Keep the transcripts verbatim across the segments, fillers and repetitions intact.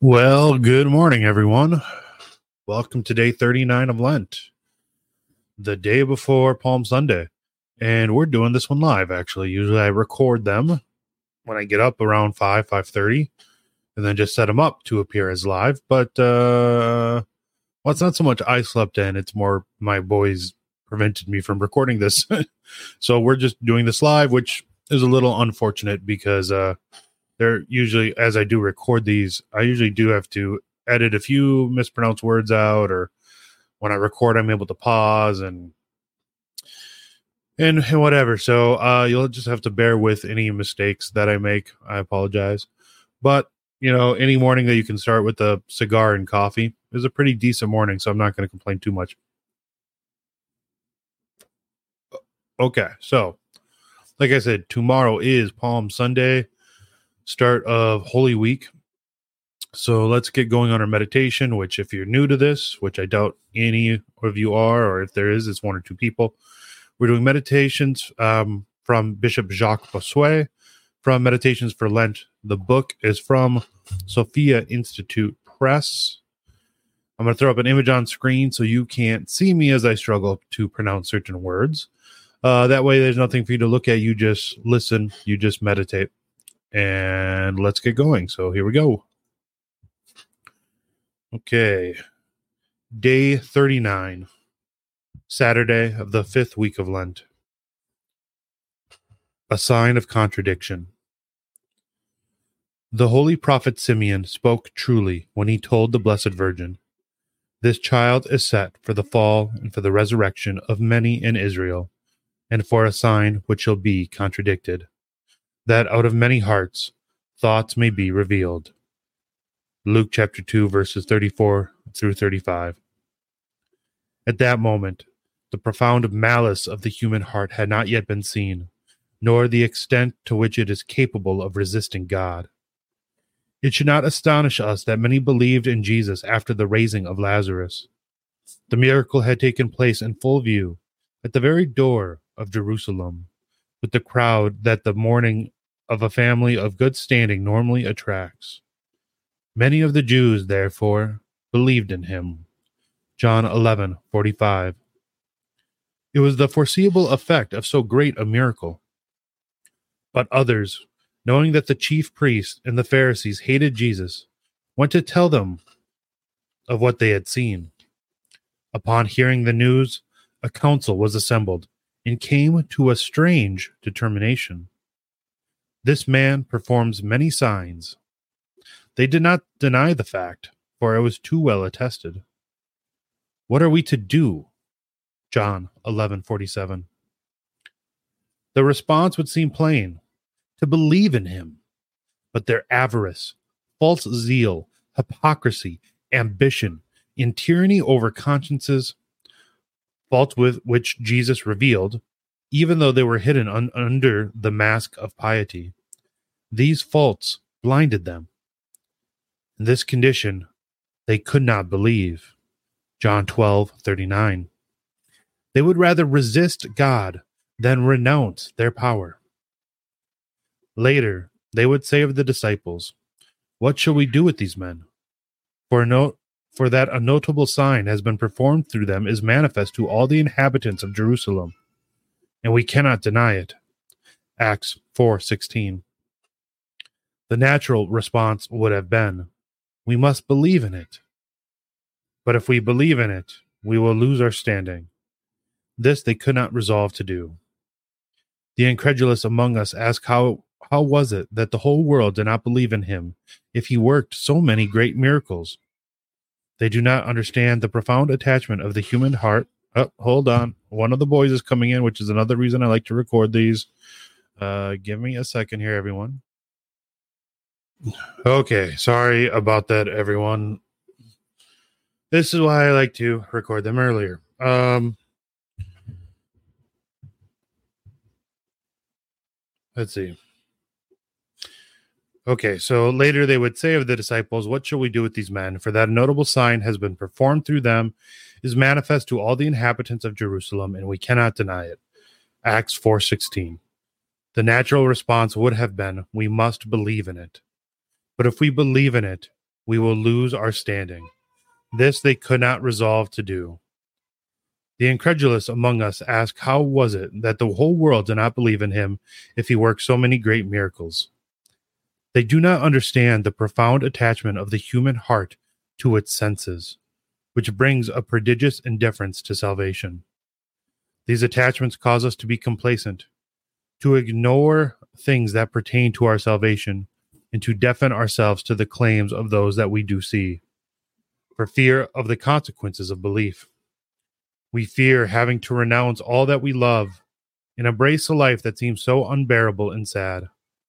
Well, good morning, everyone. Welcome to day thirty-nine of Lent, the day before Palm Sunday. And we're doing this one live, actually. Usually I record them when I get up around five, five thirty, and then just set them up to appear as live. But, uh, well, it's not so much I slept in. It's more my boys prevented me from recording this. So we're just doing this live, which is a little unfortunate because, uh, they're usually, as I do record these, I usually do have to edit a few mispronounced words out, or when I record, I'm able to pause and and, and whatever. So uh, you'll just have to bear with any mistakes that I make. I apologize. But, you know, any morning that you can start with a cigar and coffee is a pretty decent morning, so I'm not going to complain too much. Okay, so like I said, tomorrow is Palm Sunday, start of Holy Week. So let's get going on our meditation, which if you're new to this, which I doubt any of you are, or if there is, it's one or two people. We're doing meditations um, from Bishop Jacques Bossuet from Meditations for Lent. The book is from Sophia Institute Press. I'm going to throw up an image on screen so you can't see me as I struggle to pronounce certain words. Uh, that way there's nothing for you to look at. You just listen, you just meditate. And let's get going. So here we go. Okay. Day thirty-nine. Saturday of the fifth week of Lent. A sign of contradiction. The holy prophet Simeon spoke truly when he told the Blessed Virgin, "This child is set for the fall and for the resurrection of many in Israel, and for a sign which shall be contradicted, that out of many hearts thoughts may be revealed." Luke chapter two, verses thirty-four through thirty-five. At that moment, the profound malice of the human heart had not yet been seen, nor the extent to which it is capable of resisting God. It should not astonish us that many believed in Jesus after the raising of Lazarus. The miracle had taken place in full view at the very door of Jerusalem, with the crowd that the mourning of a family of good standing normally attracts. Many of the Jews, therefore, believed in him. John eleven forty-five. It was the foreseeable effect of so great a miracle. But others, knowing that the chief priests and the Pharisees hated Jesus, went to tell them of what they had seen. Upon hearing the news, a council was assembled and came to a strange determination. This man performs many signs. They did not deny the fact, for it was too well attested. What are we to do? John eleven forty-seven. The response would seem plain: to believe in him. But their avarice, false zeal, hypocrisy, ambition, in tyranny over consciences, faults with which Jesus revealed, even though they were hidden un- under the mask of piety, these faults blinded them. In this condition, they could not believe. John twelve thirty-nine. They would rather resist God than renounce their power. Later, they would say of the disciples, "What shall we do with these men? For, no, for that a notable sign has been performed through them is manifest to all the inhabitants of Jerusalem, and we cannot deny it." Acts four sixteen. The natural response would have been, "We must believe in it." But if we believe in it, we will lose our standing. This they could not resolve to do. The incredulous among us ask how, how was it that the whole world did not believe in him if he worked so many great miracles? They do not understand the profound attachment of the human heart. Oh, hold on. One of the boys is coming in, which is another reason I like to record these. Uh, give me a second here, everyone. Okay, sorry about that, everyone. This is why I like to record them earlier. Um, let's see. Okay, so later they would say of the disciples, "What shall we do with these men? For that a notable sign has been performed through them, is manifest to all the inhabitants of Jerusalem, and we cannot deny it." Acts four sixteen. The natural response would have been, "We must believe in it." But if we believe in it, we will lose our standing. This they could not resolve to do. The incredulous among us ask, how was it that the whole world did not believe in him if he worked so many great miracles? They do not understand the profound attachment of the human heart to its senses, which brings a prodigious indifference to salvation. These attachments cause us to be complacent, to ignore things that pertain to our salvation, and to deafen ourselves to the claims of those that we do see, for fear of the consequences of belief. We fear having to renounce all that we love and embrace a life that seems so unbearable and sad.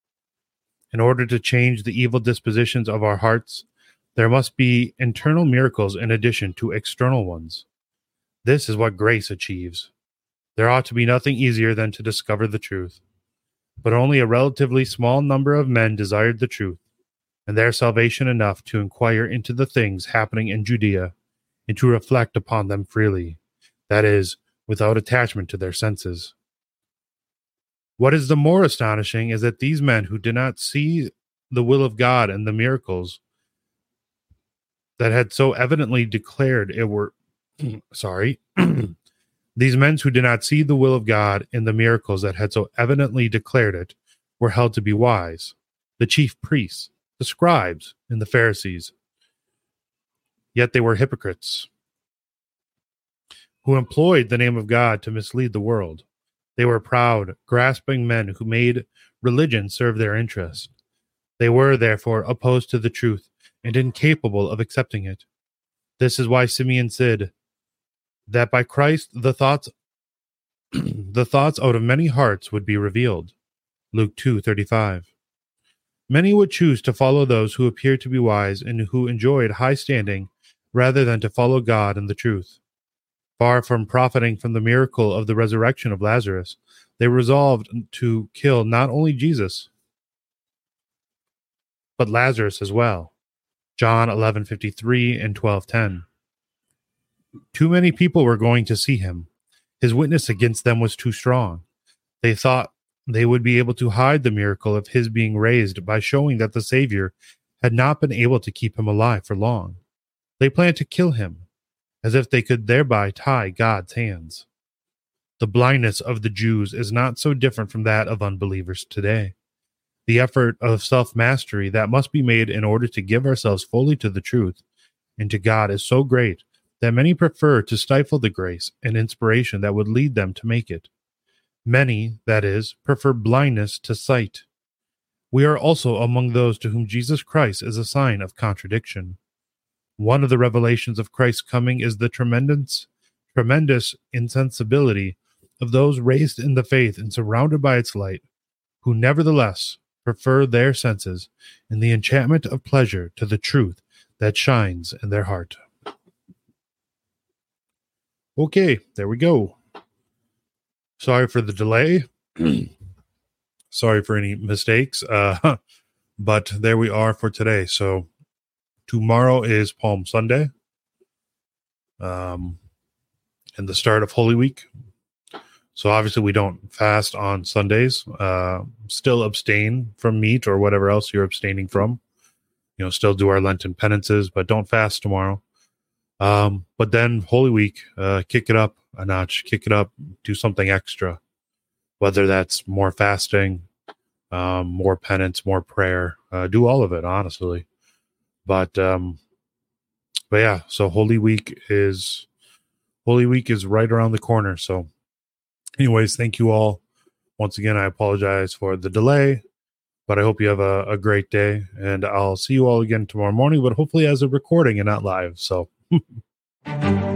In order to change the evil dispositions of our hearts, there must be internal miracles in addition to external ones. This is what grace achieves. There ought to be nothing easier than to discover the truth. But only a relatively small number of men desired the truth, and their salvation enough to inquire into the things happening in Judea, and to reflect upon them freely, that is, without attachment to their senses. What is the more astonishing is that these men who did not see the will of God and the miracles that had so evidently declared it were, sorry, these men who did not see the will of God in the miracles that had so evidently declared it were held to be wise, the chief priests, the scribes, and the Pharisees. Yet they were hypocrites, who employed the name of God to mislead the world. They were proud, grasping men who made religion serve their interests. They were, therefore, opposed to the truth and incapable of accepting it. This is why Simeon said that by Christ the thoughts the thoughts out of many hearts would be revealed. Luke two thirty-five. Many would choose to follow those who appeared to be wise and who enjoyed high standing rather than to follow God and the truth. Far from profiting from the miracle of the resurrection of Lazarus, they resolved to kill not only Jesus, but Lazarus as well. John eleven fifty-three and twelve ten. Too many people were going to see him. His witness against them was too strong. They thought they would be able to hide the miracle of his being raised by showing that the Savior had not been able to keep him alive for long. They planned to kill him, as if they could thereby tie God's hands. The blindness of the Jews is not so different from that of unbelievers today. The effort of self-mastery that must be made in order to give ourselves fully to the truth and to God is so great that many prefer to stifle the grace and inspiration that would lead them to make it. Many, that is, prefer blindness to sight. We are also among those to whom Jesus Christ is a sign of contradiction. One of the revelations of Christ's coming is the tremendous, tremendous insensibility of those raised in the faith and surrounded by its light, who nevertheless prefer their senses and the enchantment of pleasure to the truth that shines in their heart. Okay, there we go. Sorry for the delay. Sorry for any mistakes. Uh, but there we are for today. So tomorrow is Palm Sunday. Um, and the start of Holy Week. So obviously we don't fast on Sundays. Uh, still abstain from meat or whatever else you're abstaining from. You know, still do our Lenten penances, but don't fast tomorrow. Um, but then Holy Week, uh, kick it up a notch, kick it up, do something extra, whether that's more fasting, um, more penance, more prayer, uh, do all of it, honestly. But, um, but yeah, so Holy Week is, Holy Week is right around the corner. So anyways, thank you all. Once again, I apologize for the delay, but I hope you have a, a great day, and I'll see you all again tomorrow morning, but hopefully as a recording and not live. So